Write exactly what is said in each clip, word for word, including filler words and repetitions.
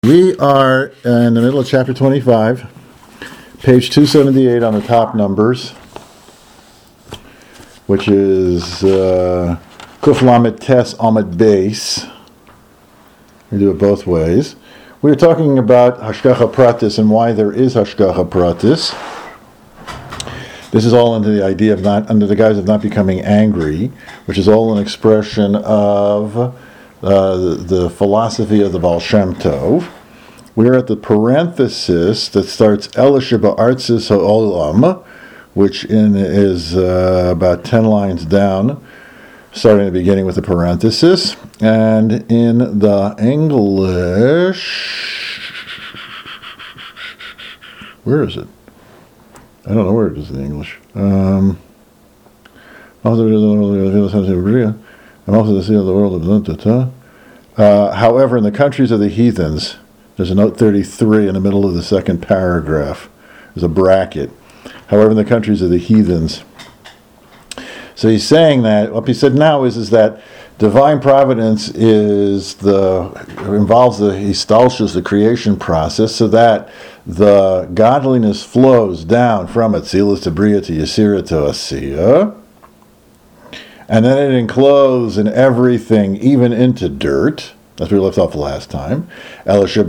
We are in the middle of chapter twenty-five, page two seventy-eight on the top numbers, which is uh, Kuf Lamed Tes Amud Beis. We do it both ways. We are talking about Hashgacha Pratis and why there is Hashgacha Pratis. This is all under the idea of not, under the guise of not becoming angry, which is all an expression of Uh, the, the philosophy of the Baal Shem Tov. We're at the parenthesis that starts Elisha Ba'artzis Ha'olam, which in, is uh, about ten lines down, starting at the beginning with the parenthesis. And in the English, where is it? I don't know where it is in the English. Um, and also the sea of the world of uh, however, in the countries of the heathens, there's a note thirty-three in the middle of the second paragraph. There's a bracket. However, in the countries of the heathens. So he's saying that what he said now is, is that divine providence is the involves the histalshus, the creation process, so that the godliness flows down from Atzilus to Bria to Yesira to Asiya. And then it encloses in everything, even into dirt. That's where we left off last time. The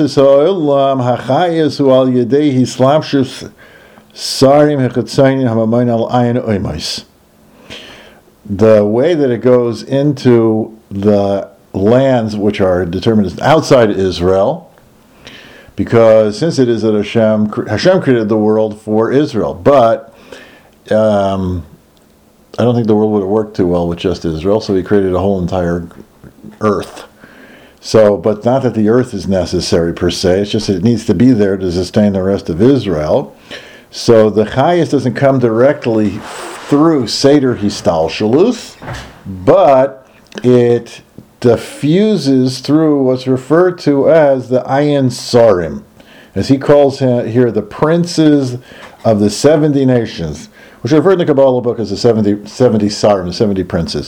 way that it goes into the lands which are determined as outside Israel, because since it is that Hashem, Hashem created the world for Israel, but um, I don't think the world would have worked too well with just Israel, so he created a whole entire earth. So, but not that the earth is necessary per se, it's just that it needs to be there to sustain the rest of Israel. So the Chayas doesn't come directly through Seder Histalshalus, but it diffuses through what's referred to as the Ayin Sarim, as he calls here the princes of the seventy nations, which are referred in the Kabbalah book as the seventy, seventy Sarim, the seventy princes.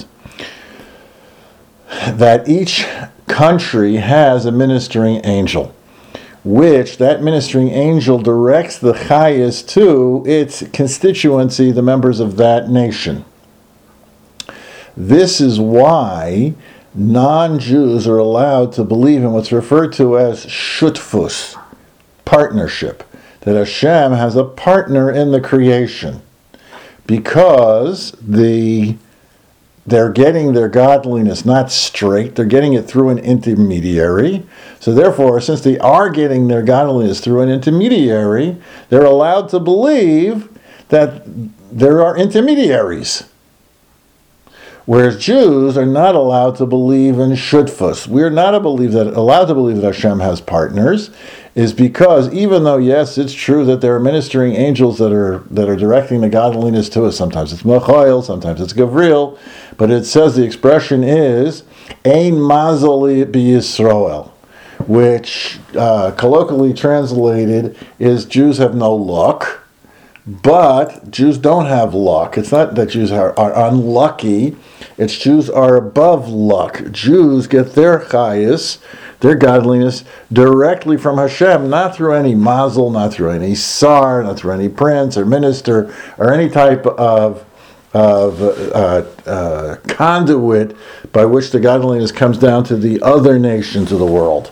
That each country has a ministering angel, which that ministering angel directs the Chayas to its constituency, the members of that nation. This is why non-Jews are allowed to believe in what's referred to as shutfus, partnership, that Hashem has a partner in the creation. Because the they're getting their godliness not straight, they're getting it through an intermediary. So therefore, since they are getting their godliness through an intermediary, they're allowed to believe that there are intermediaries. Whereas Jews are not allowed to believe in shutfus. We're not a believe that, allowed to believe that Hashem has partners, is because even though, yes, it's true that there are ministering angels that are that are directing the godliness to us, sometimes it's Michael, sometimes it's Gabriel, but it says the expression is Ein Mazali B'Yisrael, which uh, colloquially translated is Jews have no luck, but Jews don't have luck. It's not that Jews are, are unlucky, it's Jews are above luck. Jews get their chayas, their godliness, directly from Hashem, not through any mazel, not through any sar, not through any prince or minister, or any type of, of uh, uh, conduit by which the godliness comes down to the other nations of the world.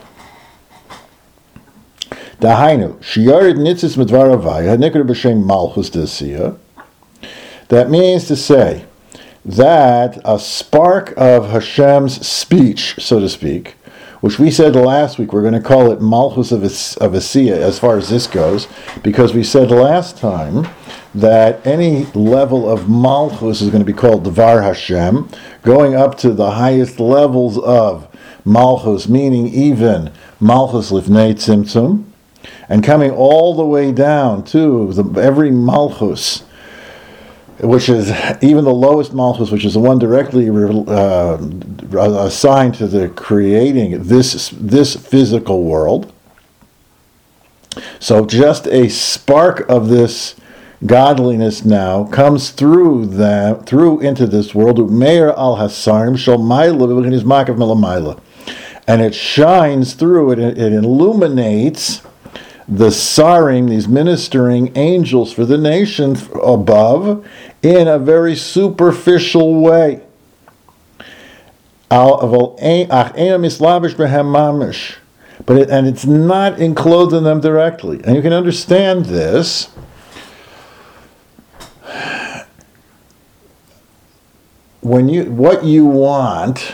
Dahainu, shiyarid nitzis midvar avaya, nikra b'shem malchus desiya. That means to say that a spark of Hashem's speech, so to speak, which we said last week, we're going to call it Malchus of Asiya as far as this goes, because we said last time that any level of Malchus is going to be called Devar Hashem, going up to the highest levels of Malchus, meaning even Malchus Lifnei Tzimtzum, and coming all the way down to the, every Malchus, which is even the lowest Malchus, which is the one directly uh, assigned to the creating this this physical world. So just a spark of this godliness now comes through that through into this world. Meir al hasarim shel ma'ila v'chenis makav melamayla, And it shines through, it, it illuminates the Sarim, these ministering angels for the nations above, in a very superficial way. But it, and it's not enclosed in them directly. And you can understand this when you what you want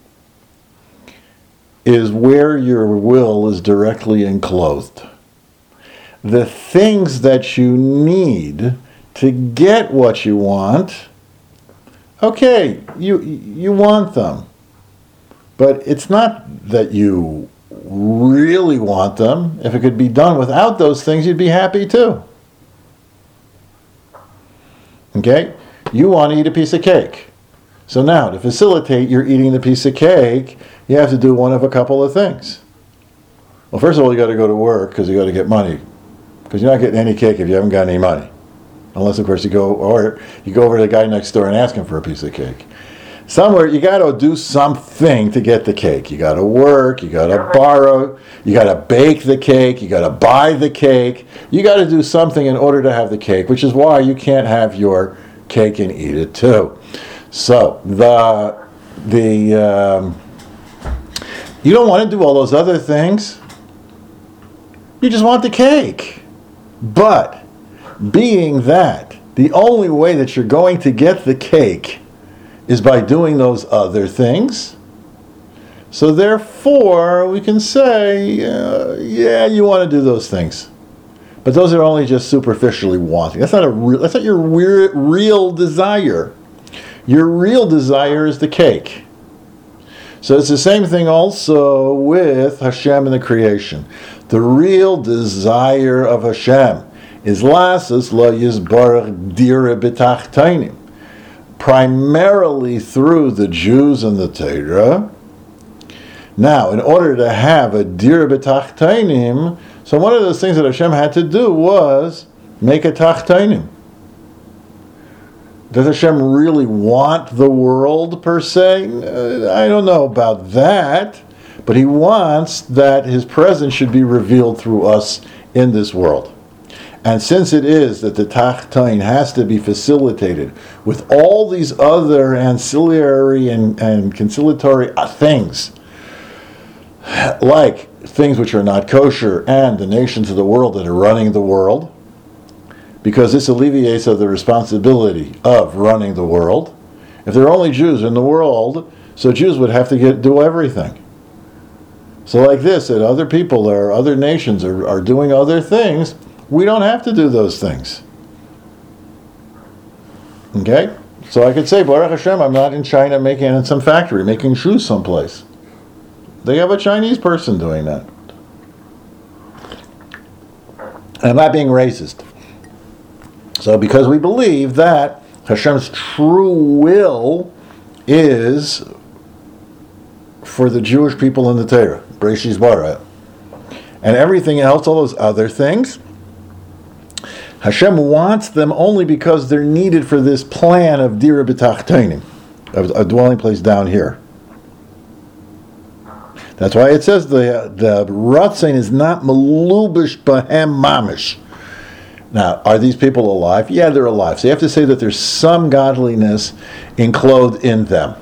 is where your will is directly enclosed. The things that you need to get what you want, okay, you you want them. But it's not that you really want them. If it could be done without those things, you'd be happy too. Okay? You want to eat a piece of cake. So now, to facilitate your eating the piece of cake, you have to do one of a couple of things. Well, first of all, you got to go to work because you got to get money. Because you're not getting any cake if you haven't got any money. Unless, of course, you go or you go over to the guy next door and ask him for a piece of cake. Somewhere, you got to do something to get the cake. You got to work, you got to borrow, you got to bake the cake, you got to buy the cake. You got to do something in order to have the cake, which is why you can't have your cake and eat it too. So, the the um, you don't want to do all those other things. You just want the cake. But, being that the only way that you're going to get the cake is by doing those other things, so therefore we can say, uh, yeah, you want to do those things. But those are only just superficially wanting. That's not a re- that's not your re- real desire. Your real desire is the cake. So it's the same thing also with Hashem and the creation. The real desire of Hashem is lasus lo yizbarach dira b'tachtainim, primarily through the Jews and the Torah. Now, in order to have a dira b'tachtainim, so one of those things that Hashem had to do was make a tachtainim. Does Hashem really want the world, per se? Uh, I don't know about that. But he wants that his presence should be revealed through us in this world. And since it is that the Tachtain has to be facilitated with all these other ancillary and, and conciliatory things, like things which are not kosher and the nations of the world that are running the world, because this alleviates of the responsibility of running the world. If there are only Jews in the world, so Jews would have to get do everything. So like this, that other people or other nations are, are doing other things, we don't have to do those things. Okay? So I could say, Baruch Hashem, I'm not in China making in some factory, making shoes someplace. They have a Chinese person doing that. And I'm not being racist. So because we believe that Hashem's true will is for the Jewish people in the Torah, Breshis Bara, and everything else, all those other things, Hashem wants them only because they're needed for this plan of Dira B'Tachtainim, a dwelling place down here. That's why it says the the Ratzain is not Malubish Bahem Mamish. Now, are these people alive? Yeah, they're alive. So you have to say that there's some godliness enclosed in them.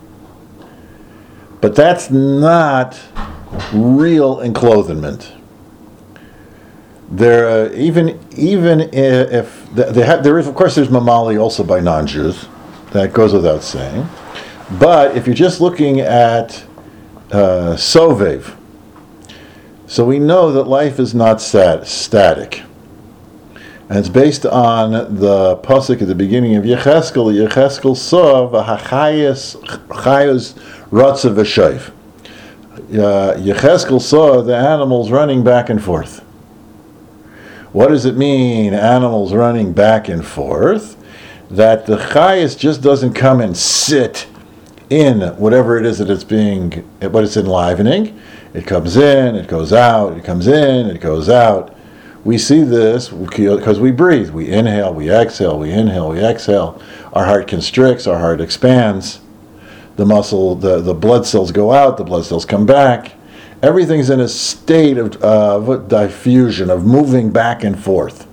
But that's not real enclothement. There, uh, even even if they have, there is, of course, there's mamali also by non-Jews. That goes without saying. But if you're just looking at uh, sovev, so we know that life is not stat- static. And it's based on the pasuk at the beginning of Yecheskel. Yecheskel saw v'hachayas chayas ratzav v'shayv. Yecheskel saw the animals running back and forth. What does it mean, animals running back and forth? That the chayas just doesn't come and sit in whatever it is that it's being, what it's enlivening. It comes in, it goes out, it comes in, it goes out. We see this because we breathe. We inhale, we exhale, we inhale, we exhale. Our heart constricts, our heart expands. the muscle, the, the blood cells go out, the blood cells come back. Everything's in a state of, of diffusion, of moving back and forth.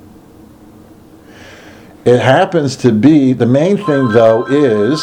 It happens to be, the main thing though is,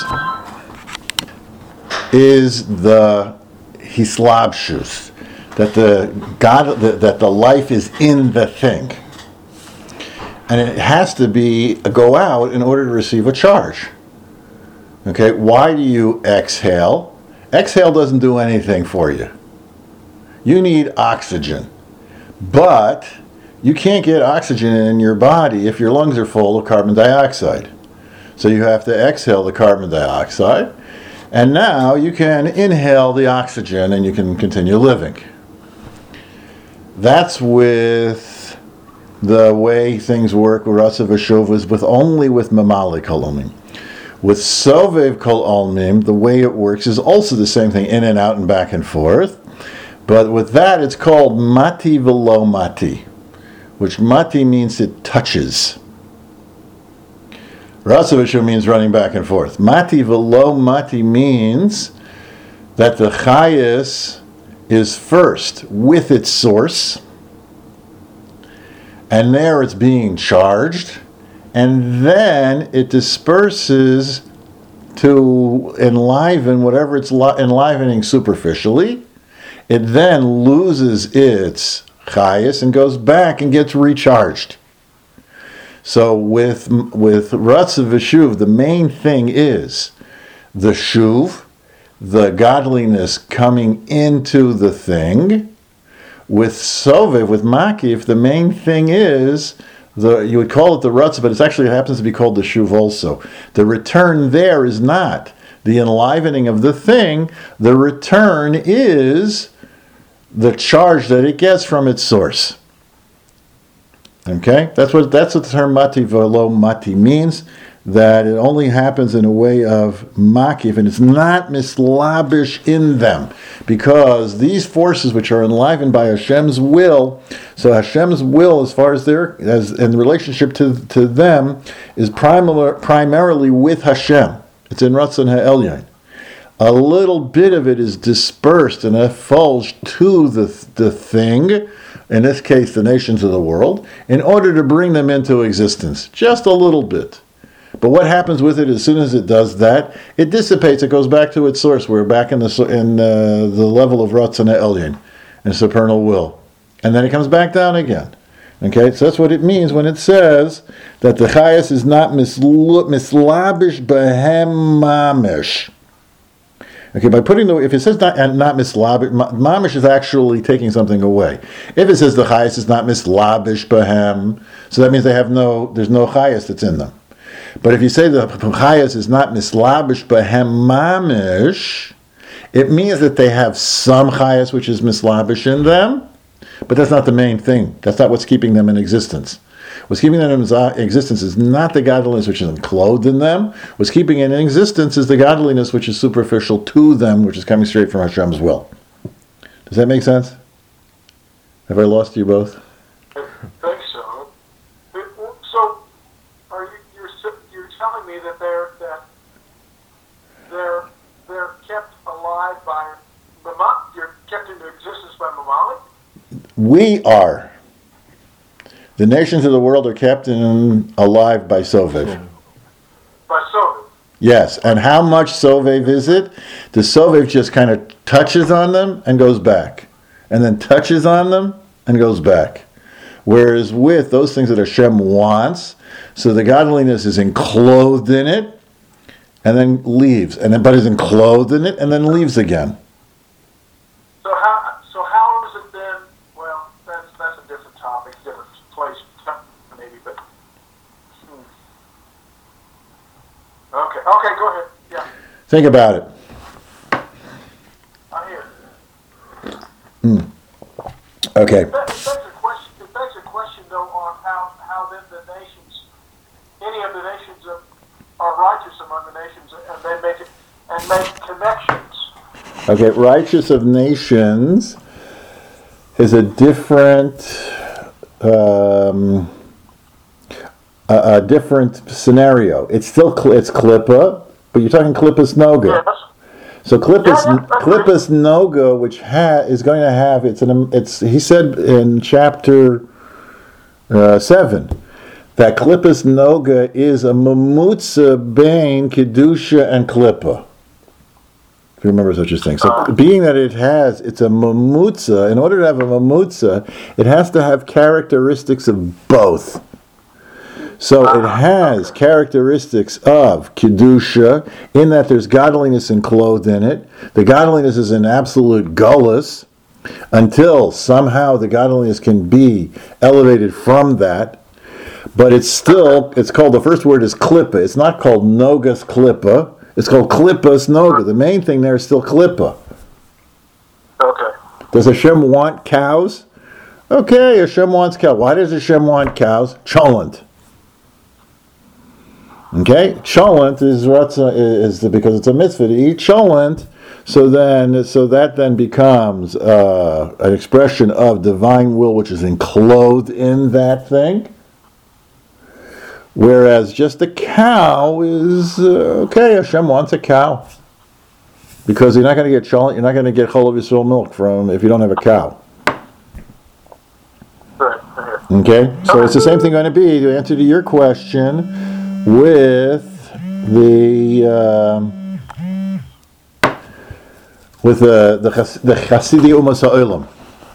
is the hislabshus, that the God, that, that the life is in the thing. And it has to be, go out in order to receive a charge. Okay, why do you exhale? Exhale doesn't do anything for you. You need oxygen. But you can't get oxygen in your body if your lungs are full of carbon dioxide. So you have to exhale the carbon dioxide, and now you can inhale the oxygen and you can continue living. That's with the way things work with Ratzav V'Shuv, with only with Mamali Kol Olmim. With Sovev Kol Olmim, the way it works is also the same thing, in and out and back and forth. But with that, it's called Mati V'lo Mati, which Mati means it touches. Ratzav V'Shuv means running back and forth. Mati V'lo Mati means that the Chayas is first with its source, and there it's being charged, and then it disperses to enliven whatever it's li- enlivening superficially. It then loses its chayas and goes back and gets recharged. So with with Ratzav V'Shuv, the main thing is the shuv, the godliness coming into the thing. With Sovev, with Makif, the main thing is, the you would call it the Ratzav, but it actually happens to be called the shuv also. The return there is not the enlivening of the thing. The return is the charge that it gets from its source. Okay, that's what that's what the term Mati V'lo Mati means. That it only happens in a way of makif, and it's not mislabish in them, because these forces which are enlivened by Hashem's will, so Hashem's will, as far as their as in relationship to to them, is primar, primarily with Hashem. It's in Ratzon Ha'elyon. A little bit of it is dispersed and effulged to the the thing, in this case the nations of the world, in order to bring them into existence. Just a little bit. But what happens with it as soon as it does that? It dissipates. It goes back to its source. We're back in the in uh, the level of Ratzon Ha'elyon, and supernal will, and then it comes back down again. Okay, so that's what it means when it says that the Chayas is not misl- mislabish behem mamish. Okay, by putting the if it says not and not mislabish, mamish is actually taking something away. If it says the Chayas is not mislabish behem, so that means they have no there's no Chayas that's in them. But if you say the Chayas is not mislabish behem mamish, it means that they have some Chayas which is mislabish in them, but that's not the main thing. That's not what's keeping them in existence. What's keeping them in existence is not the godliness which is clothed in them. What's keeping it in existence is the godliness which is superficial to them, which is coming straight from Hashem's will. Does that make sense? Have I lost you both? I think so. So, are you you're you're telling me that they're that they're they're kept alive by Mama? You're kept into existence by Mamali? We are. The nations of the world are kept in, alive by Sovev. By Sovev? Yes. And how much Sovev is it? The Sovev just kind of touches on them and goes back. And then touches on them and goes back. Whereas with those things that Hashem wants, so the godliness is enclosed in it and then leaves. And then but is enclosed in it and then leaves again. So how so how is it then? Well, that's that's a different topic, different place, maybe. But hmm. okay, okay, go ahead. Yeah. Think about it. I'm here. Mm. Okay. It begs a question. It begs a question, though, on how how then the nations, any of the nations are, are righteous among the nations, and they make it and make connections. Okay, righteous of nations is a different, um, a, a different scenario. It's still it's klippa, but you're talking klippas noga. Yes. So Klippas, Yeah, yeah, that's right. Klippas Noga, which ha, is going to have, it's an, it's, he said in chapter uh, seven, that Klippas Noga is a mamutza bain Kedusha and Klippa. If you remember such a thing. So Uh, being that it has, it's a mamutza, in order to have a mamutza, it has to have characteristics of both. So it has characteristics of Kedusha, in that there's godliness enclosed in it. The godliness is an absolute gullus, until somehow the godliness can be elevated from that. But it's still, it's called, the first word is klippa. It's not called nogas klippa. It's called klippas noga. The main thing there is still klippa. okay. Does Hashem want cows? Okay, Hashem wants cows. Why does Hashem want cows? Cholent. Okay, cholent is what's uh, is the, because it's a mitzvah to eat cholent. So then, so that then becomes uh, an expression of divine will, which is enclosed in that thing. Whereas just a cow is uh, okay. Hashem wants a cow because you're not going to get cholent. You're not going to get chol of Yisrael milk from if you don't have a cow. Right, right. Okay, so it's the same thing going to be to answer to your question with the um, with the the, chas, the Chasidi Umas Ha'olam.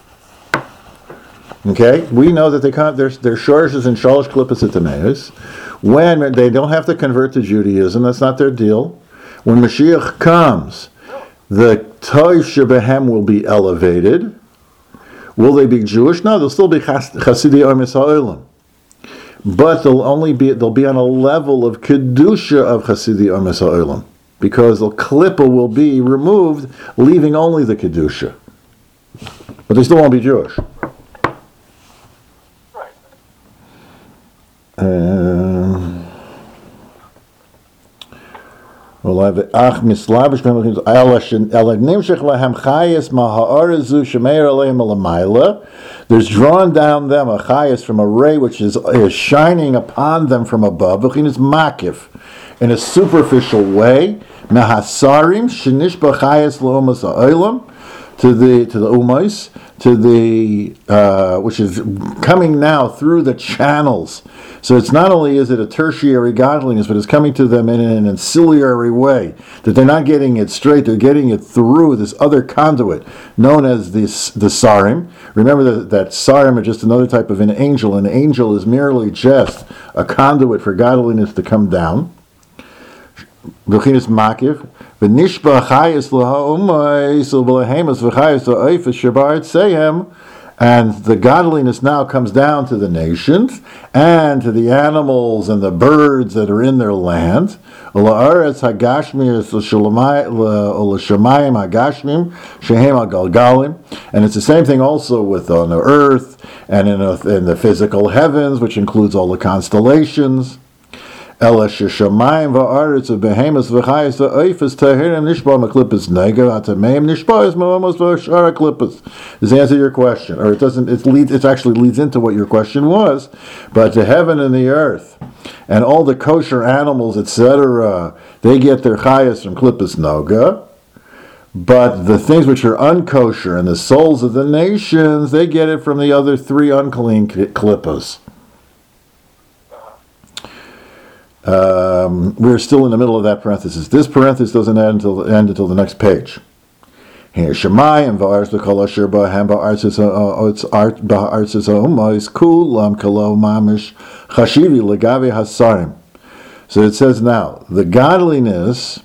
Okay, we know that they can't. There's their shorashes and shalosh klippas etameus. When they don't have to convert to Judaism, that's not their deal. When Mashiach comes, the toiv shebehem will be elevated. Will they be Jewish? No, they'll still be Chasidi Umas Ha'olam. But they'll only be they'll be on a level of kedusha of Chasidi Umas Ha'olam, because the klippa will be removed, leaving only the kedusha. But they still won't be Jewish. Right. Um, well, I've ach mislabish b'machim ela nimshech lahem chayes ma'ha'arazu shemeir aleim alamayla. There's drawn down them a chayes from a ray which is, is shining upon them from above. V'chinas makif, in a superficial way. Mehasarim shenish b'chayes la'umas ha'olam, to the to the umais, to the uh, which is coming now through the channels. So it's not only is it a tertiary godliness, but it's coming to them in an ancillary way, that they're not getting it straight, they're getting it through this other conduit known as this, the sarim. Remember that, that sarim are just another type of an angel. An angel is merely just a conduit for godliness to come down. V'chinas makiv, v'nishba chayis l'ha'umais u'b'lehemas v'chayis ha'oifes shebar tsehem. And the godliness now comes down to the nations and to the animals and the birds that are in their land. La'aretz hagashmi l'shamayim hagashmim shehem hagalgalim. And it's the same thing also with on the earth and in, a, in the physical heavens, which includes all the constellations. Ela sheshamayim va'aretz v'behemas v'chayis v'oifes tahirim nishba m'klippas nega atameim nishba is ma'amos v'shara klippas. Does that answer your question? Or it doesn't, it leads, it actually leads into what your question was. But the heaven and the earth and all the kosher animals, et cetera, they get their chayas from klippas noga. But the things which are unkosher and the souls of the nations, they get it from the other three unclean klippas. Um, we're still in the middle of that parenthesis. This parenthesis doesn't end until end until the next page. Here, Shemayim va'aretz v'kol asher b'hem ba'aretz ba'aretz ha'umais kulam kalo mamish chashivi legavi hasarim. So it says now, the godliness.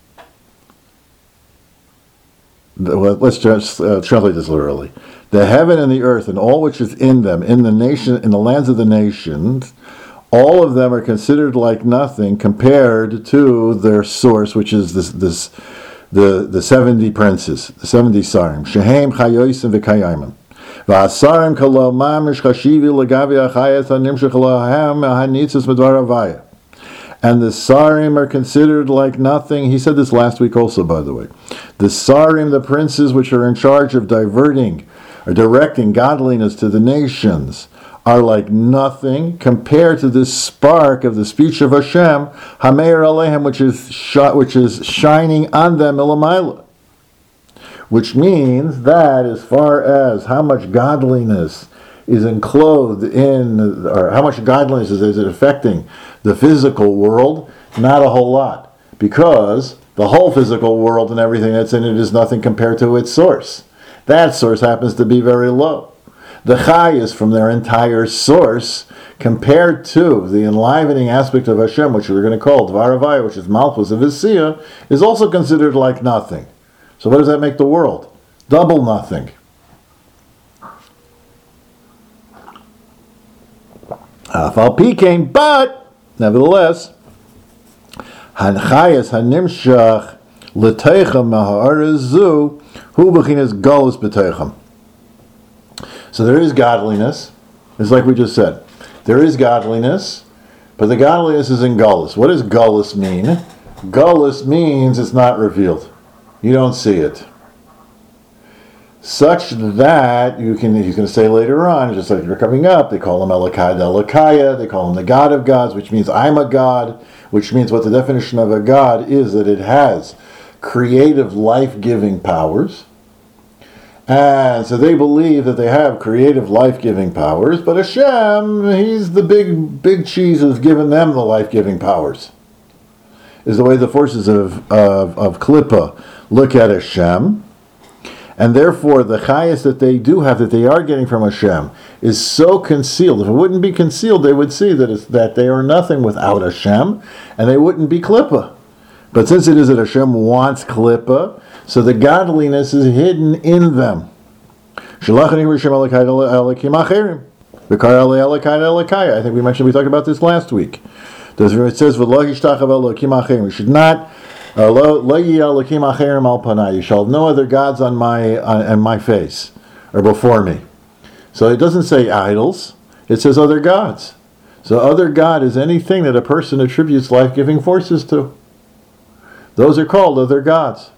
Well, let's just uh, translate this literally. The heaven and the earth and all which is in them, in the nation, in the lands of the nations, all of them are considered like nothing compared to their source, which is this, this the the seventy princes, the seventy sarim. Shehem chayosim v'kayimim. V'asarim kalo mamish chashivi legavi achayas hanimshech lahem hanitzes medvar avaya. And the sarim are considered like nothing. He said this last week also, by the way. The sarim, the princes which are in charge of diverting or directing godliness to the nations, are like nothing compared to this spark of the speech of Hashem, Hameir Alehem, which is sh- which is shining on them ilamayla. Which means that as far as how much godliness is enclosed in, or how much godliness is it affecting the physical world, not a whole lot, because the whole physical world and everything that's in it is nothing compared to its source. That source happens to be very low. The chayas from their entire source, compared to the enlivening aspect of Hashem, which we're going to call Dvar Havaya, which is Malchus of Isiyah, is also considered like nothing. So what does that make the world? Double nothing. Afal Pikein, but nevertheless, Hanchayas Hanimshach L'Teichem Maha'arazu Hu B'chinas Galus B'Teichem. So there is godliness. It's like we just said. There is godliness, but the godliness is in Galus. What does Galus mean? Galus means it's not revealed. You don't see it. Such that you can, he's going to say later on, just like you're coming up, they call him Elokai Elokaya, they call him the God of gods, which means I'm a God, which means what the definition of a God is, that it has creative life-giving powers. And so they believe that they have creative life-giving powers, but Hashem, he's the big big cheese who's given them the life-giving powers. Is the way the forces of, of, of Klippa look at Hashem. And therefore, the chayas that they do have, that they are getting from Hashem, is so concealed. If it wouldn't be concealed, they would see that it's, that they are nothing without Hashem, and they wouldn't be Klippa. But since it is that Hashem wants Klippa, so the godliness is hidden in them. I think we mentioned, we talked about this last week. It says, we should not, you shall have no other gods on my, on, on my face, or before me. So it doesn't say idols, it says other gods. So other god is anything that a person attributes life-giving forces to. Those are called other gods.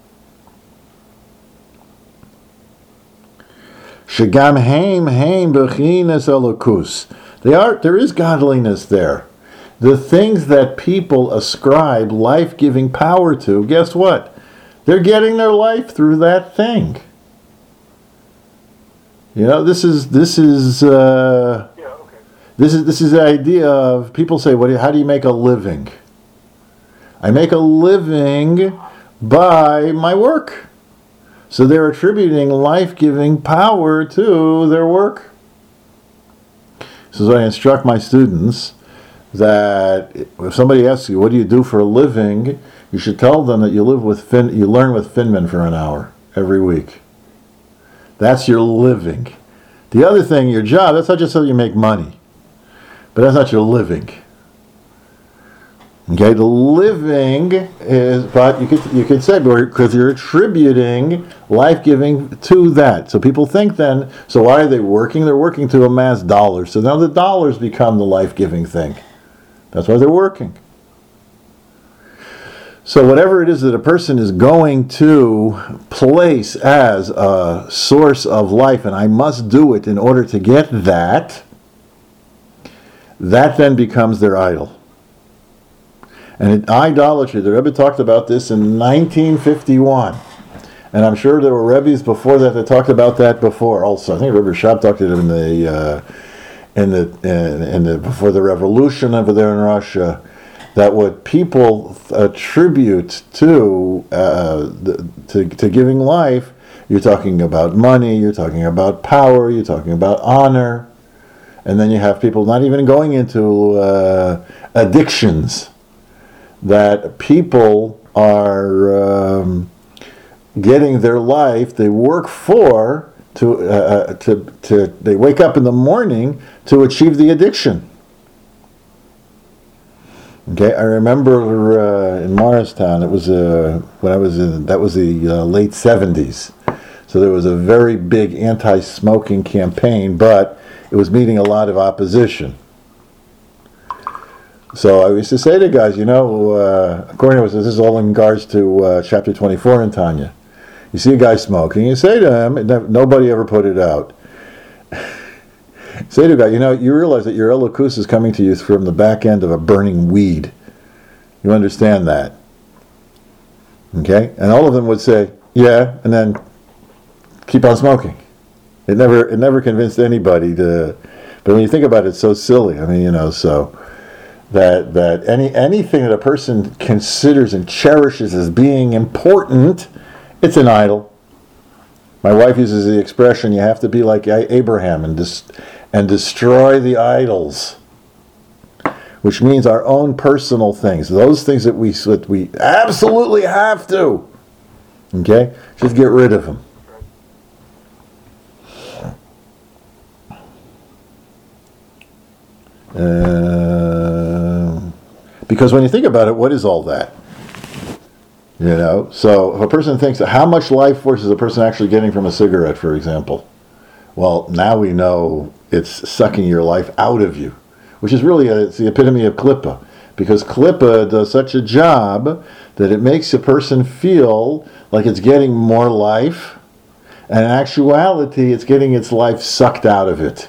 Shagam haim haim bechinas elokus. They are, there is godliness there. The things that people ascribe life-giving power to, guess what? They're getting their life through that thing. You know, this is this is uh, Yeah, okay. this is this is the idea of people say, "What? Do you, how do you make a living?" I make a living by my work. So they're attributing life-giving power to their work. So I instruct my students that if somebody asks you, what do you do for a living, you should tell them that you live with fin- you learn with Finman for an hour every week. That's your living. The other thing, your job, that's not just so you make money. But that's not your living. Okay, the living is, but you could you could say, because you're attributing life-giving to that. So people think then, so why are they working? They're working to amass dollars. So now the dollars become the life-giving thing. That's why they're working. So whatever it is that a person is going to place as a source of life, and I must do it in order to get that, that then becomes their idol. And in idolatry, the Rebbe talked about this in nineteen fifty-one. And I'm sure there were Rebbes before that that talked about that before also. I think Rebbe Shab talked about it in the, uh, in the, in, in the, before the revolution over there in Russia, that what people attribute to, uh, the, to, to giving life, you're talking about money, you're talking about power, you're talking about honor. And then you have people not even going into uh, addictions, that people are um, getting their life, they work for, to, uh, to, to, they wake up in the morning to achieve the addiction. Okay, I remember uh, in Morristown, it was uh, when I was in, that was the uh, late seventies. So there was a very big anti-smoking campaign, but it was meeting a lot of opposition. So I used to say to guys, you know, uh, according to this is all in regards to uh, chapter twenty-four in Tanya. You see a guy smoking, you say to him, nobody ever put it out. Say to a guy, you know, you realize that your elokus is coming to you from the back end of a burning weed. You understand that. Okay? And all of them would say, yeah, and then keep on smoking. It never it never convinced anybody to, but when you think about it, it's so silly. I mean, you know, so that that any anything that a person considers and cherishes as being important, it's an idol. My wife uses the expression, you have to be like Abraham and dis- and destroy the idols, which means our own personal things, those things that we that we absolutely have to. Okay? Just get rid of them. Uh, because when you think about it, what is all that? You know, so if a person thinks, how much life force is a person actually getting from a cigarette, for example? Well, now we know it's sucking your life out of you, which is really a, it's the epitome of klippa, because klippa does such a job that it makes a person feel like it's getting more life, and in actuality, it's getting its life sucked out of it.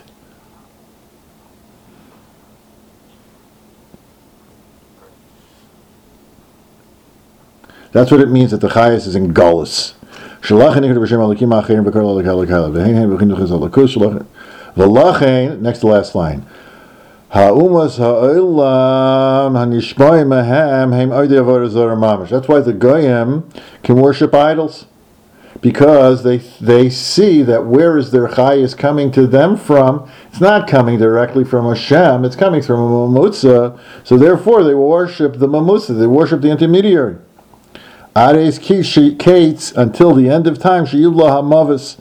That's what it means that the chayas is in galus. Next to last line. That's why the goyim can worship idols, because they they see that where is their chayas coming to them from? It's not coming directly from Hashem. It's coming from a mamutza. So therefore, they worship the mamutza. They worship the intermediary. Ares Kates until the end of time, until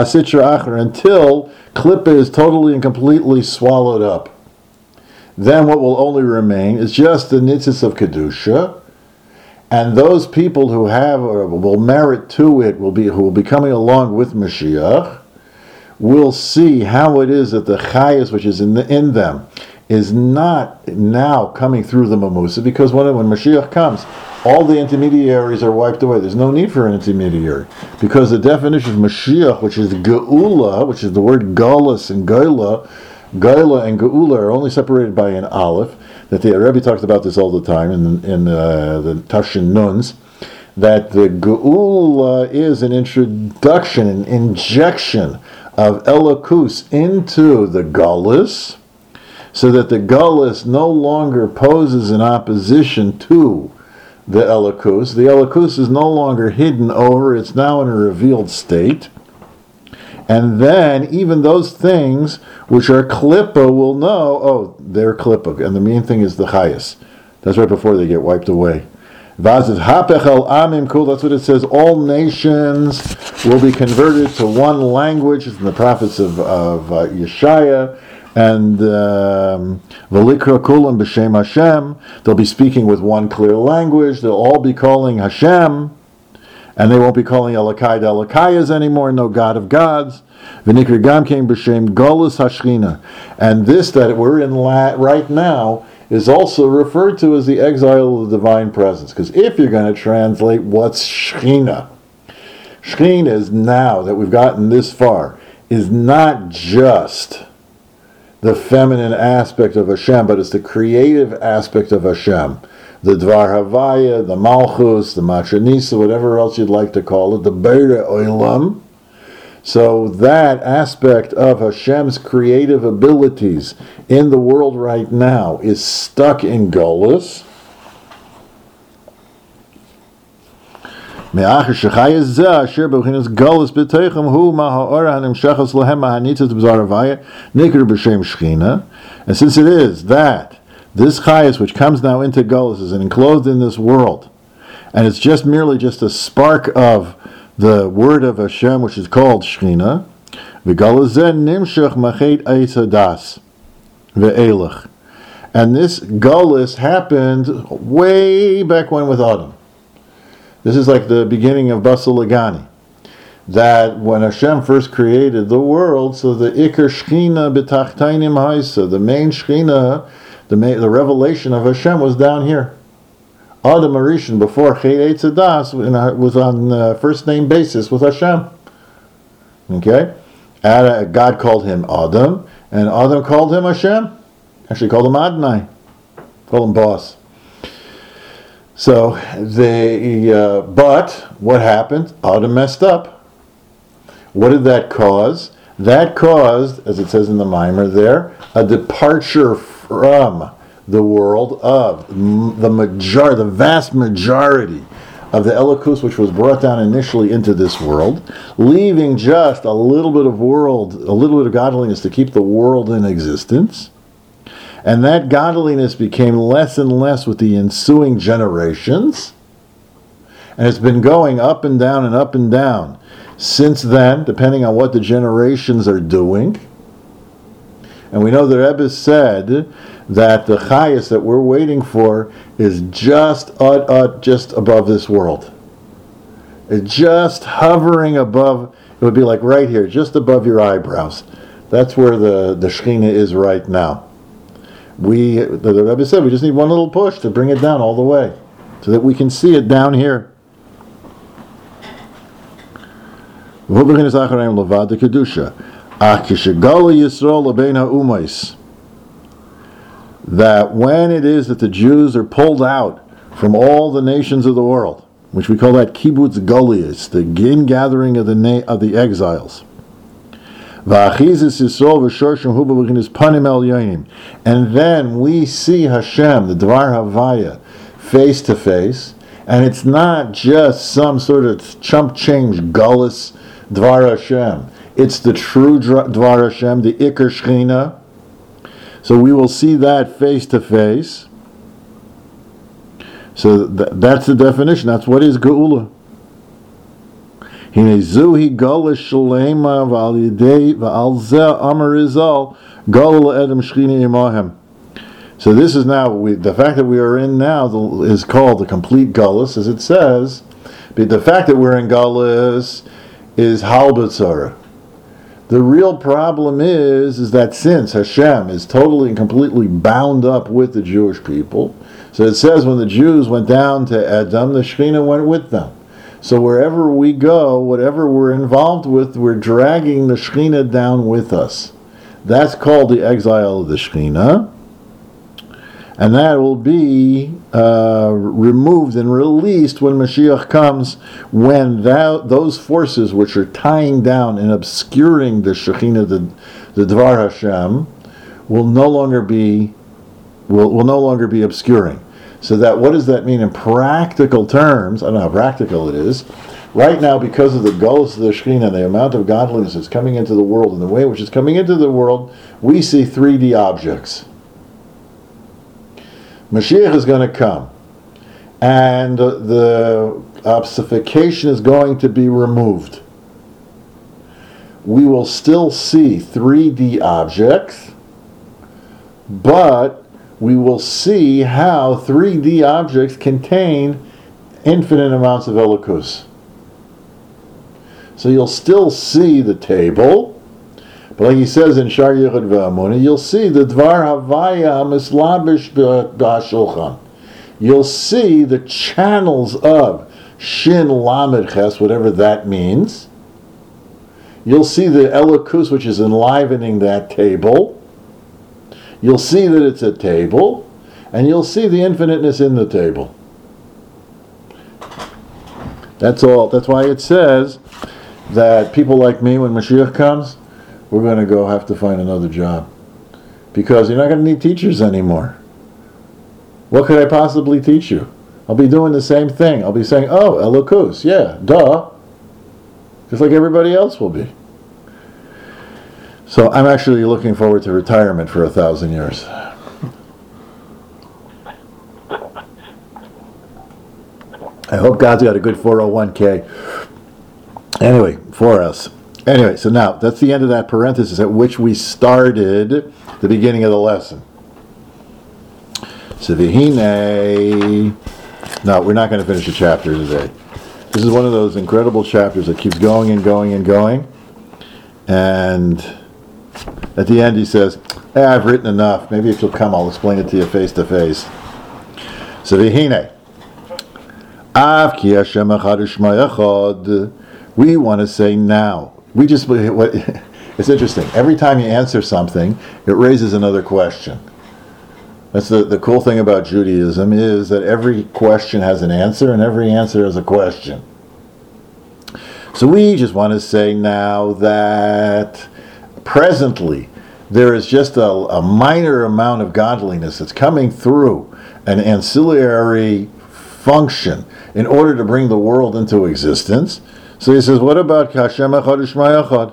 klippa is totally and completely swallowed up. Then what will only remain is just the nitzis of kedusha, and those people who have or will merit to it will be who will be coming along with Mashiach will see how it is that the chayas which is in the, in them is not now coming through the mamusa, because when when Mashiach comes, all the intermediaries are wiped away. There's no need for an intermediary, because the definition of Mashiach, which is geula, which is the word galus and geula, geula and geula are only separated by an aleph. That the Rebbe talks about this all the time in in uh, the Tashin Nuns, that the geula is an introduction, an injection of elokus into the galus, so that the galus no longer poses an opposition to the elokus. The elokus is no longer hidden over, it's now in a revealed state. And then even those things which are klippa will know, oh, they're klippa. And the main thing is the chayas. That's right before they get wiped away. That's what it says. All nations will be converted to one language. It's in the prophets of, of uh, Yeshaya. And V'likra kulam b'shem Hashem. They'll be speaking with one clear language. They'll all be calling Hashem. And they won't be calling Elokai Elokayas anymore, no God of gods. V'nikra gam kein b'shem golus hashchina. And this that we're in la- right now is also referred to as the exile of the divine presence. Because if you're going to translate what's Shechina, Shechina is now that we've gotten this far, is not just the feminine aspect of Hashem, but it's the creative aspect of Hashem. The Dvar Havaya, the Malchus, the Machanisa, whatever else you'd like to call it, the Beire Olam. So that aspect of Hashem's creative abilities in the world right now is stuck in Golus. And since it is that this chayas which comes now into Golus is enclosed in this world, and it's just merely just a spark of the word of Hashem which is called Shechina, and this Golus happened way back when with Adam. This is like the beginning of Basal Lagani. That when Hashem first created the world, so the Iker Shechina b'tachtainim haisa, the main Shechina, the main, the revelation of Hashem was down here. Adam Arishan before Chet Eitz Hadas was on uh, first name basis with Hashem. Okay, Adam, God called him Adam, And Adam called him Hashem. Actually called him Adonai. Called him boss. So they, uh, but what happened? Adam messed up. What did that cause? That caused, as it says in the mimer there, a departure from the world of the major, the vast majority of the Elokus, which was brought down initially into this world, leaving just a little bit of world, a little bit of godliness to keep the world in existence. And that godliness became less and less with the ensuing generations. And it's been going up and down and up and down since then, depending on what the generations are doing. And we know the Rebbe said that the chayas that we're waiting for is just uh, uh, just above this world. It's just hovering above, it would be like right here, just above your eyebrows. That's where the, the Shekhinah is right now. We, the, the Rebbe said, we just need one little push to bring it down all the way, so that we can see it down here. That when it is that the Jews are pulled out from all the nations of the world, which we call that kibbutz golius, the gathering of the na- of the exiles. And then we see Hashem, the Dvar Havaya, face to face, and it's not just some sort of chump change gullus Dvar Hashem. It's the true Dvar Hashem, the Iker Shechina. So we will see that face to face. So th- that's the definition. That's what is Geula. Hine zuhi gala shalema v'al yidei v'al zeh amar izal gala edem shchina imahem. So this is now, we, the fact that we are in now the, is called the complete Gullus, as it says. But the fact that we're in Gullus is halbatzara. The real problem is, is that since Hashem is totally and completely bound up with the Jewish people, so it says when the Jews went down to Edom, the Shekhinah went with them. So wherever we go, whatever we're involved with, we're dragging the Shekhinah down with us. That's called the exile of the Shekhinah. And that will be uh, removed and released when Mashiach comes, when that, those forces which are tying down and obscuring the Shekhinah, the, the Dvar Hashem, will no longer be will, will no longer be obscuring. So that, what does that mean in practical terms? I don't know how practical it is. Right now, because of the Gullus of the Shekhinah, the amount of godliness that's coming into the world, and the way which is coming into the world, we see three D objects. Mashiach is going to come, and the obfuscation is going to be removed. We will still see three D objects, but we will see how three D objects contain infinite amounts of Elokus. So you'll still see the table, but like he says in Shar Yechud V'Amuna, you'll see the Dvar Havaya Mislabish B'Shulchan. You'll see the channels of Shin Lamed Ches, whatever that means. You'll see the Elokus, which is enlivening that table. You'll see that it's a table, and you'll see the infiniteness in the table. That's all. That's why it says that people like me, when Mashiach comes, we're going to go have to find another job. Because you're not going to need teachers anymore. What could I possibly teach you? I'll be doing the same thing. I'll be saying, oh, Elokus, yeah, duh. Just like everybody else will be. So I'm actually looking forward to retirement for a thousand years. I hope God's got a good four oh one k. Anyway, for us. Anyway, so now, that's the end of that parenthesis at which we started the beginning of the lesson. So v'hinei. No, we're not going to finish the chapter today. This is one of those incredible chapters that keeps going and going and going. And at the end he says, hey, I've written enough. Maybe if you'll come, I'll explain it to you face to face. So v'hinei. Av ki Hashem echad u'shma echad. We want to say now. We just, what, It's interesting. Every time you answer something, it raises another question. That's the, the cool thing about Judaism, is that every question has an answer and every answer has a question. So we just want to say now that presently there is just a, a minor amount of godliness that's coming through an ancillary function in order to bring the world into existence. So he says, what about Hashem Echad U'Shmai Echad?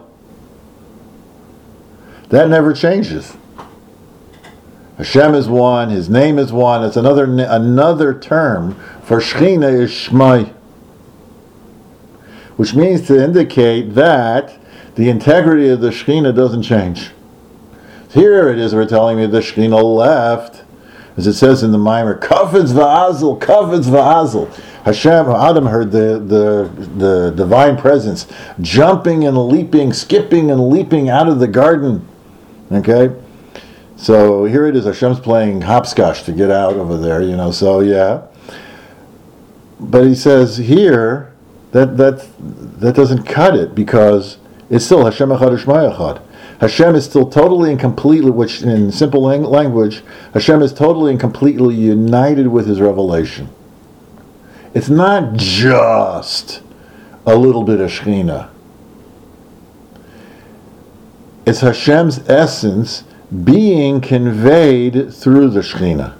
That never changes. Hashem is one, His name is one. It's another another term for Shechina is Shmai, which means to indicate that the integrity of the Shechina doesn't change. Here it is, we're telling me the Shechina left, as it says in the Maimer, Kafetz v'azel, Kafetz v'azel. Hashem, Adam heard the, the, the divine presence jumping and leaping, skipping and leaping out of the garden. Okay? So here it is, Hashem's playing hopscotch to get out over there, you know, so yeah. But he says here, that that that doesn't cut it, because it's still Hashem Echad U'Shmai Echad. Hashem is still totally and completely, which in simple lang- language, Hashem is totally and completely united with His revelation. It's not just a little bit of Shechina. It's Hashem's essence being conveyed through the Shechina.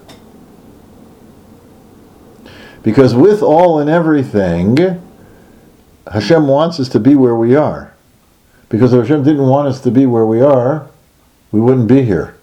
Because with all and everything, Hashem wants us to be where we are. Because if Hashem didn't want us to be where we are, we wouldn't be here.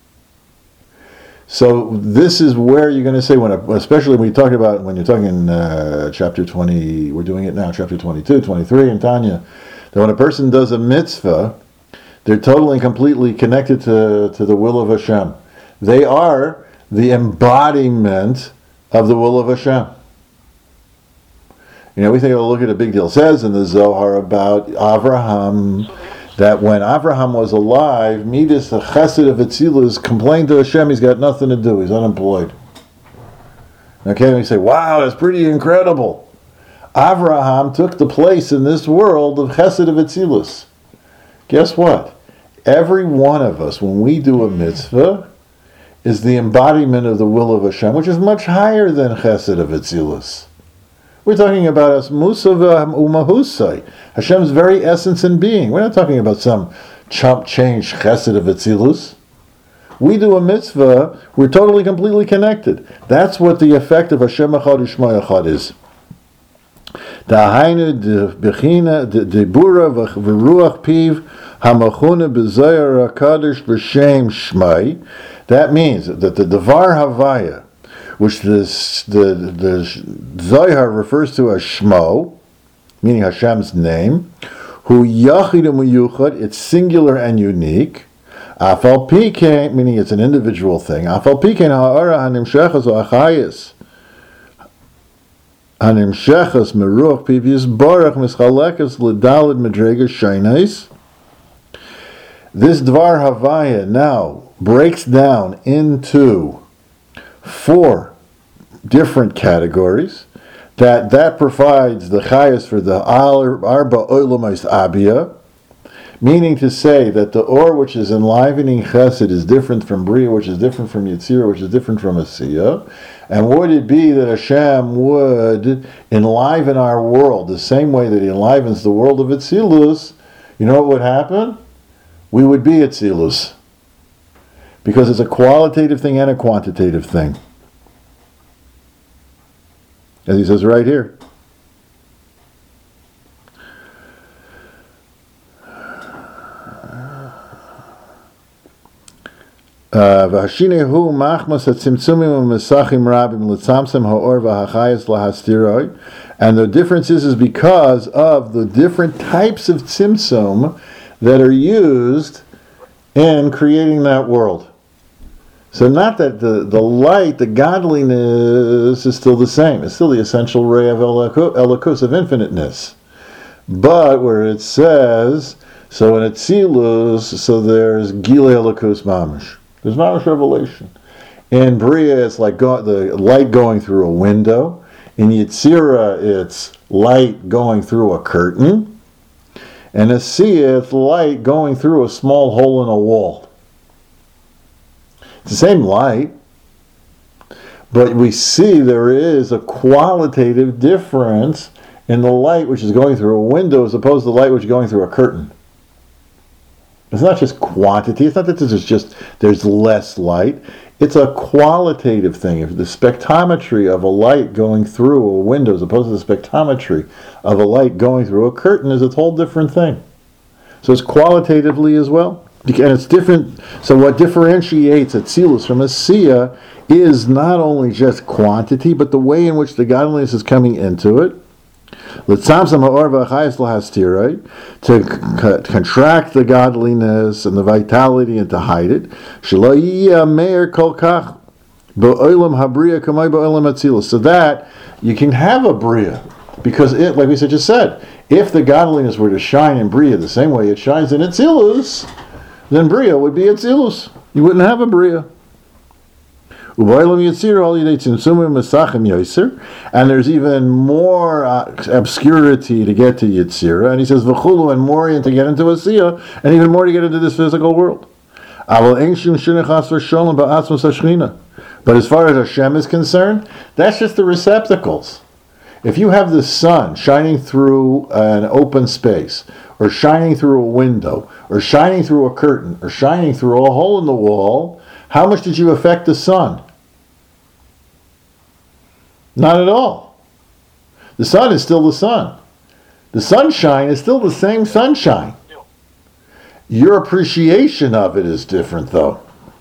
So this is where you're going to say, when, a, especially when you're talking about, when you're talking in uh, chapter twenty, we're doing it now, chapter twenty-two, twenty-three in Tanya, that when a person does a mitzvah, they're totally and completely connected to, to the will of Hashem. They are the embodiment of the will of Hashem. You know, we think, oh, look at a big deal. It says in the Zohar about Avraham, that when Avraham was alive, Midas, the chesed of Etzilus, complained to Hashem, he's got nothing to do, he's unemployed. Okay, and we say, wow, that's pretty incredible. Avraham took the place in this world of chesed of Etzilus. Guess what? Every one of us, when we do a mitzvah, is the embodiment of the will of Hashem, which is much higher than chesed of Etzilus. We're talking about us Musa Umahusai, Hashem's very essence and being. We're not talking about some chump change chesed of Etzilus. We do a mitzvah, we're totally, completely connected. That's what the effect of Hashem Echad U'Shmai Echad is. Da'hainu bechina debura v'ruach piv hamachuna b'zayar hakadosh b'shem Shmai. That means that the Devar Havaya, which this, the the Zohar refers to as Shmo, meaning Hashem's name, who Yachid u'Miyuchad, it's singular and unique. Afal Pikein, meaning it's an individual thing. Afal Pikein ha'ara hanimshechas o'achayis. Hanimshechas meruach piv barach mischalekas l'dalid medregas shaynais. This Dvar Havaya now breaks down into four different categories, that that provides the chayas for the arba olamais abia, meaning to say that the or which is enlivening chesed is different from bria, which is different from yitzira, which is different from asiya. And would it be that Hashem would enliven our world the same way that He enlivens the world of Etzilus, you know what would happen? We would be Etzilus. Because it's a qualitative thing and a quantitative thing. As he says right here. V'hashinehu machmas hatzimtzumim u'mesachim rabim l'tzamsem ha'or v'hachayas lahastiroi. And the difference is, is because of the different types of tzimtzum that are used in creating that world. So not that the, the light, the godliness is still the same. It's still the essential ray of Elokus, of infiniteness. But where it says, so in Etzilus, so there's Gilei Elokus Mamish. There's Mamish revelation. In Bria, it's like go, the light going through a window. In Yetzirah, it's light going through a curtain. and Asiya, it's light going through a small hole in a wall. It's the same light, but we see there is a qualitative difference in the light which is going through a window as opposed to the light which is going through a curtain. It's not just quantity. It's not that there's just there's less light. It's a qualitative thing. If the spectrometry of a light going through a window as opposed to the spectrometry of a light going through a curtain is a whole different thing. So it's qualitatively as well. And it's different. So what differentiates Atzilus from Asiya is not only just quantity, but the way in which the godliness is coming into it. To c- contract the godliness and the vitality and to hide it. So that you can have a Bria. Because it, like we just said, if the godliness were to shine in Bria the same way it shines in Atzilus, then Bria would be Atzilus. You wouldn't have a Bria. And there's even more uh, obscurity to get to Yitzira. And he says, V'chulu, and more to get into Asiya, and even more to get into this physical world. But as far as Hashem is concerned, that's just the receptacles. If you have the sun shining through an open space, or shining through a window, or shining through a curtain, or shining through a hole in the wall, how much did you affect the sun? Not at all. The sun is still the sun. The sunshine is still the same sunshine. Your appreciation of it is different, though.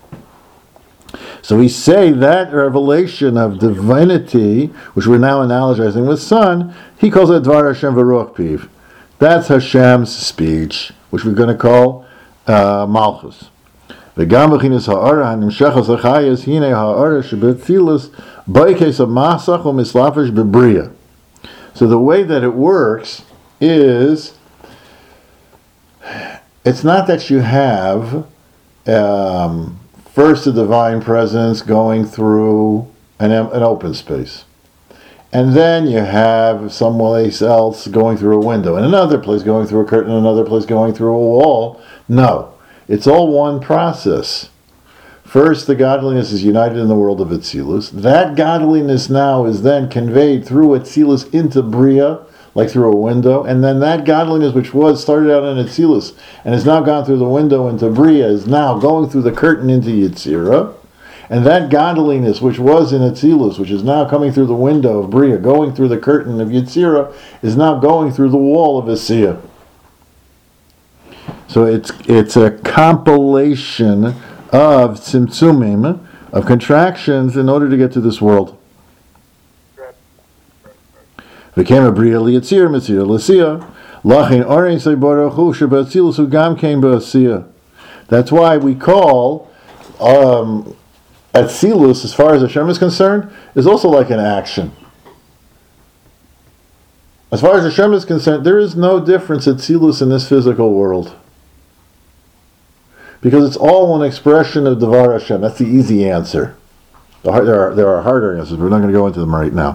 So we say that revelation of divinity, which we're now analogizing with sun, he calls it Dvar Hashem V'Ruach Piv. That's Hashem's speech, which we're going to call uh, Malchus. וגם בכינס האור הנמשך החייס הנה האור שבאצילוס באיקס המסך ומסלפש בבריאה. So the way that it works is, it's not that you have um, first the divine presence going through an, an open space, and then you have someplace else going through a window, and another place going through a curtain, another place going through a wall. No. It's all one process. First, the godliness is united in the world of Atzilus. That godliness now is then conveyed through Atzilus into Bria, like through a window, and then that godliness which was started out in Atzilus and has now gone through the window into Bria is now going through the curtain into Yetzirah, and that godliness which was in Atzilus, which is now coming through the window of Bria, going through the curtain of Yetzirah, is now going through the wall of Asiya. So it's it's a compilation of tzimtzumim, of contractions, in order to get to this world. Became a bria liyitzir mitzir l'asiya, lachin orein seibaruch hu shebatzilus hu gam came ba'asiya. That's why we call um, Atzilus, as far as Hashem is concerned, is also like an action. As far as Hashem is concerned, there is no difference at Atzilus in this physical world. Because it's all an expression of Devar Hashem. That's the easy answer. The hard, there are there are harder answers. We're not going to go into them right now.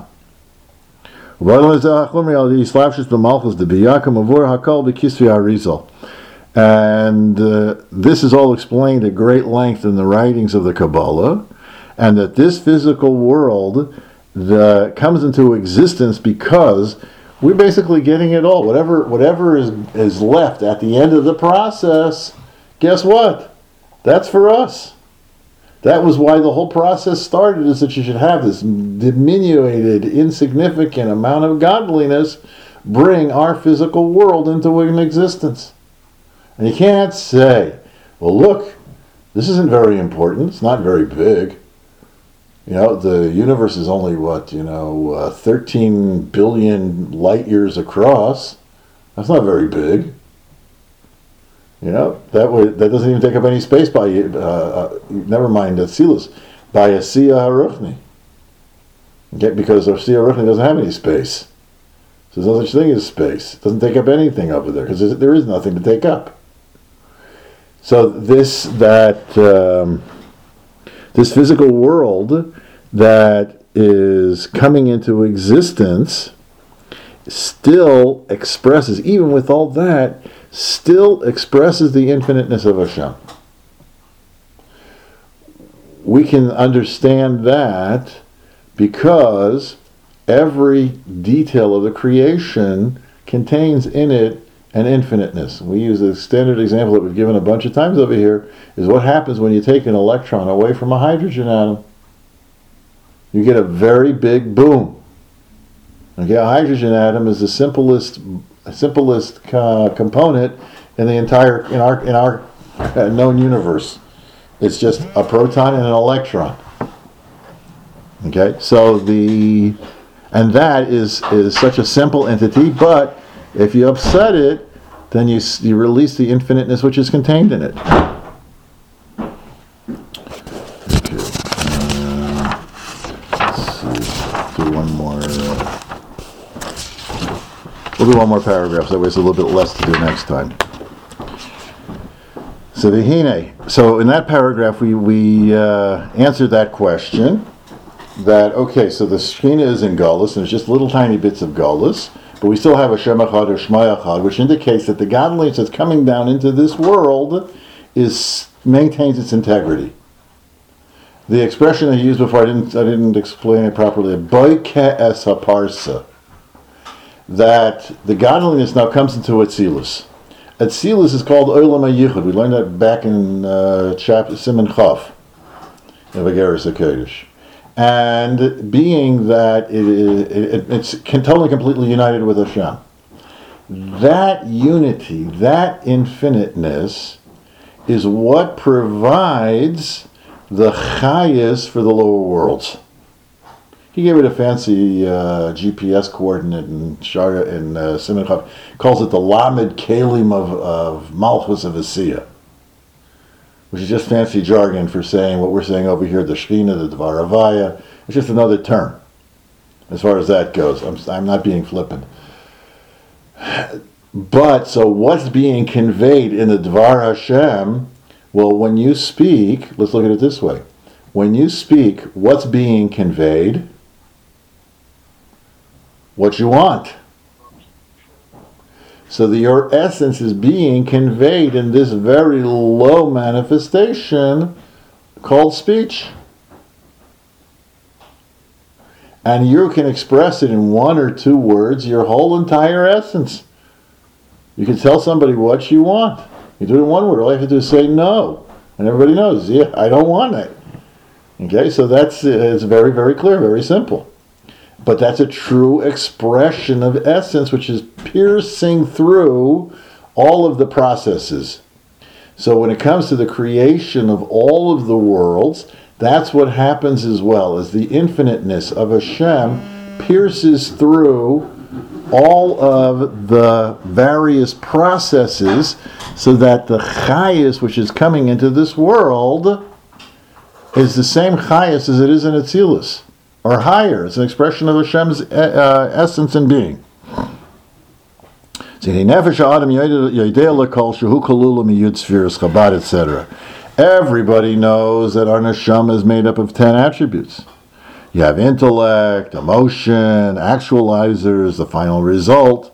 And uh, this is all explained at great length in the writings of the Kabbalah, and that this physical world the, comes into existence because we're basically getting it all. Whatever whatever is is left at the end of the process, guess what? That's for us. That was why the whole process started, is that you should have this diminuted, insignificant amount of godliness bring our physical world into an existence. And you can't say, well, look, this isn't very important. It's not very big. You know, the universe is only, what, you know, uh, thirteen billion light years across. That's not very big. You know, that would, that doesn't even take up any space by, uh, uh, never mind Atzilus, by Asiya Haruchni. Okay, because Asiya Haruchni doesn't have any space. So there's no such thing as space. It doesn't take up anything over there, because there is nothing to take up. So this, that, um, this physical world that is coming into existence still expresses, even with all that, still expresses the infiniteness of Hashem. We can understand that because every detail of the creation contains in it an infiniteness. We use a standard example that we've given a bunch of times over here, is what happens when you take an electron away from a hydrogen atom. You get a very big boom. Okay, a hydrogen atom is the simplest simplest uh, component in the entire in our in our uh, known universe. It's just a proton and an electron. Okay, so the and that is is such a simple entity, but if you upset it, then you you release the infiniteness which is contained in it. Okay, uh, let's see. Do one more. Uh, we'll do one more paragraph. So that way, it's a little bit less to do next time. So the hine. So in that paragraph, we we uh, answered that question. That okay. So the Shekhinah is in Golus, and it's just little tiny bits of Golus, but we still have a Shem Echad or Shema Echad, which indicates that the godliness that's coming down into this world is maintains its integrity. The expression I used before, I didn't I didn't explain it properly. Boike es haparsa. That the godliness now comes into Atzilus. Atzilus is called Olam HaYichud. We learned that back in uh, chapter Siman Chaf in Vageres HaKodesh. And being that it, it, it's totally completely united with Hashem, that unity, that infiniteness, is what provides the chayas for the lower worlds. He gave it a fancy uh, G P S coordinate in Shara in uh, Siman Chaf. Calls it the Lamed Kalim of, of Malchus of Asiya, which is just fancy jargon for saying what we're saying over here, the Shekhinah, the Dvar Havaya. It's just another term, as far as that goes. I'm, I'm not being flippant. But, so what's being conveyed in the Dvar Hashem? Well, when you speak, let's look at it this way. When you speak, what's being conveyed? What you want. So that your essence is being conveyed in this very low manifestation called speech. And you can express it in one or two words, your whole entire essence. You can tell somebody what you want. You do it in one word. All you have to do is say no. And everybody knows, yeah, I don't want it. Okay, so that's it's very, very clear, very simple. But that's a true expression of essence, which is piercing through all of the processes. So when it comes to the creation of all of the worlds, that's what happens as well, as the infiniteness of Hashem pierces through all of the various processes so that the chayas which is coming into this world is the same chayas as it is in Atzilus, or higher. It's an expression of Hashem's uh, essence and being. et cetera. Everybody knows that our neshama is made up of ten attributes. You have intellect, emotion, actualizers, the final result.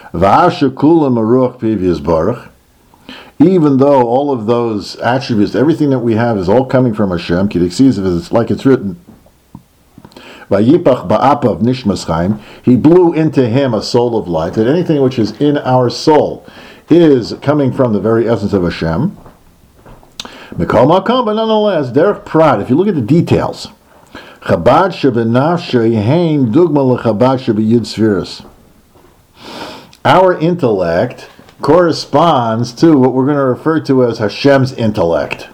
Even though all of those attributes, everything that we have is all coming from Hashem, it's like it's written, Vayipach ba'apav nishmas chaim, he blew into him a soul of life, that anything which is in our soul is coming from the very essence of Hashem. Mikol makom, but nonetheless, derech prad, if you look at the details, Chabad shebenafshe hein dugma lechabad shebeyud sfiras. Our intellect corresponds to what we're going to refer to as Hashem's intellect,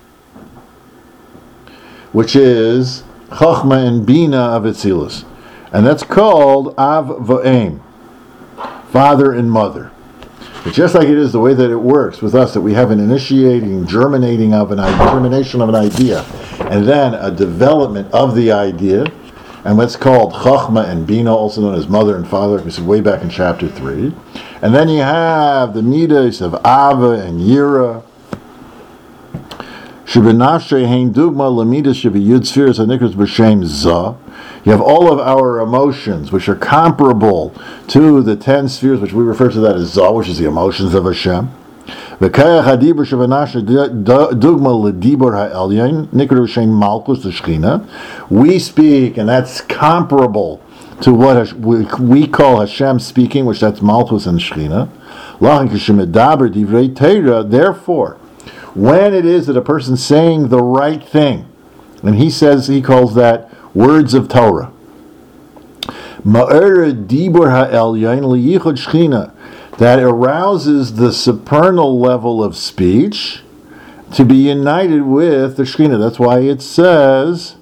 which is Chochmah and Bina of Atzilus. And that's called Av V'Eim, father and mother. But just like it is the way that it works with us, that we have an initiating, germinating of an idea, germination of an idea, and then a development of the idea, and what's called Chochmah and Bina, also known as mother and father, we said way back in chapter three. And then you have the midas of Ava and Yira. Shebenafshe hein dugma lamidas shebeyud sfiras hanikras b'shem zah. You have all of our emotions, which are comparable to the ten spheres, which we refer to that as Zah, which is the emotions of Hashem. וכך הדיבור שבנש דוגמה לדיבור העליון, נקרא שם מלכוס השכינה. We speak, and that's comparable to what we call Hashem speaking, which that's Malchus and Shechina. Therefore, when it is that a person's saying the right thing, and he says, he calls that words of Torah, that arouses the supernal level of speech to be united with the Shekhinah. That's why it says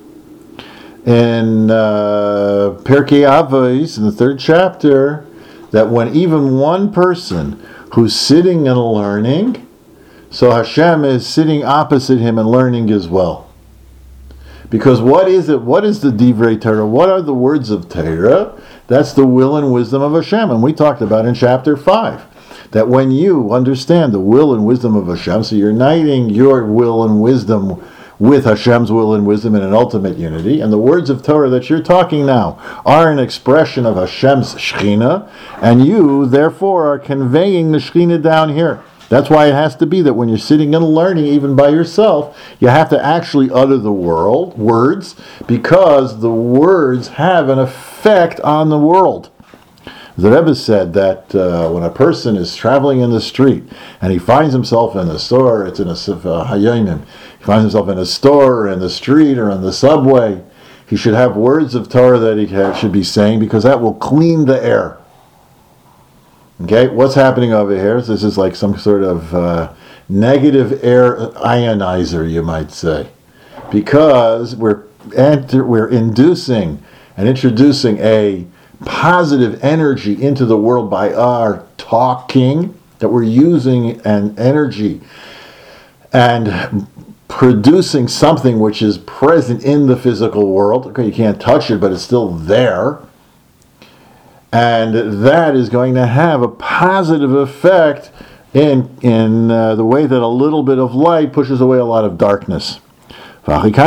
in uh, Perkei Avos, in the third chapter, that when even one person who's sitting and learning, so Hashem is sitting opposite him and learning as well. Because what is it? What is the Divrei Torah? What are the words of Torah? That's the will and wisdom of Hashem. And we talked about in chapter five, that when you understand the will and wisdom of Hashem, so you're uniting your will and wisdom with Hashem's will and wisdom in an ultimate unity, and the words of Torah that you're talking now are an expression of Hashem's Shekhinah, and you, therefore, are conveying the Shekhinah down here. That's why it has to be that when you're sitting and learning, even by yourself, you have to actually utter the world, words, because the words have an effect on the world. The Rebbe said that uh, when a person is traveling in the street and he finds himself in a store, it's in a uh, Hayonim, he finds himself in a store, or in the street, or in the subway, he should have words of Torah that he ha- should be saying, because that will clean the air. Okay, what's happening over here? This is like some sort of uh, negative air ionizer, you might say, because we're enter- we're inducing and introducing a positive energy into the world by our talking, that we're using an energy and producing something which is present in the physical world. Okay, you can't touch it, but it's still there. And that is going to have a positive effect in in uh, the way that a little bit of light pushes away a lot of darkness. That's why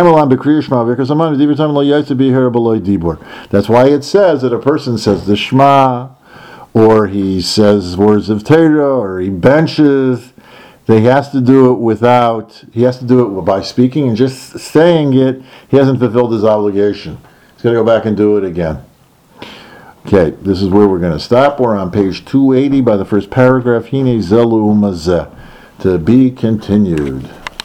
it says that a person says the Shema, or he says words of Torah, or he benches, that he has to do it without, he has to do it by speaking, and just saying it, he hasn't fulfilled his obligation. He's got to go back and do it again. Okay, this is where we're going to stop. We're on page two eighty by the first paragraph. Hine zelu mazeh. To be continued.